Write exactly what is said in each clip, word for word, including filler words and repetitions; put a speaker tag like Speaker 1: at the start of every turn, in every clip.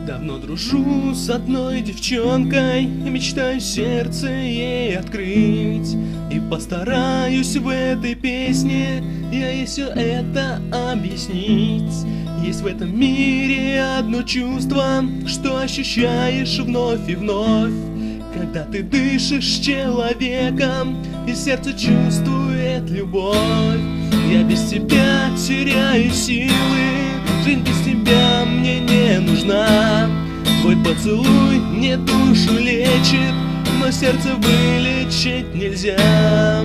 Speaker 1: Давно дружу с одной девчонкой, мечтаю сердце ей открыть. И постараюсь в этой песне я ей все это объяснить. Есть в этом мире одно чувство, что ощущаешь вновь и вновь, когда ты дышишь человеком, и сердце чувствует любовь. Я без тебя теряю силы, жизнь без тебя мне не нужна. Твой поцелуй мне душу лечит, но сердце вылечить нельзя.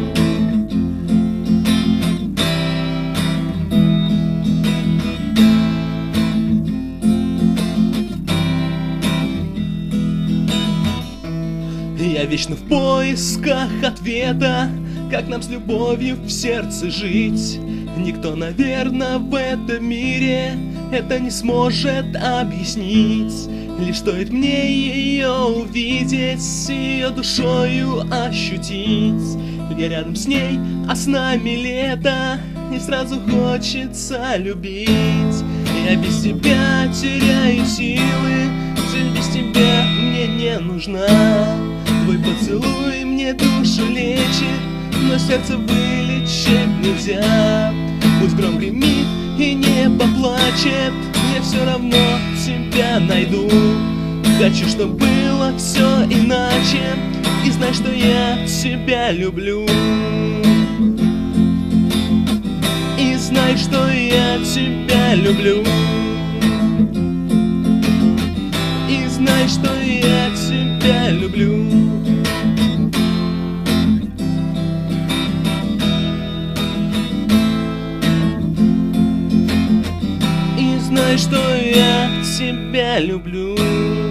Speaker 1: Я вечно в поисках ответа, как нам с любовью в сердце жить. Никто, наверное, в этом мире это не сможет объяснить. Лишь стоит мне ее увидеть, с ее душою ощутить. Я рядом с ней, а с нами лето, и сразу хочется любить. Я без тебя теряю силы, жизнь без тебя мне не нужна. Твой поцелуй мне душу лечит, но сердце вылечить нельзя. Пусть гром гремит и небо плачет, мне все равно тебя найду. Хочу, чтобы было все иначе, и знай, что я тебя люблю. И знай, что я тебя люблю. И знай, что я тебя люблю. И знай, что я тебя люблю.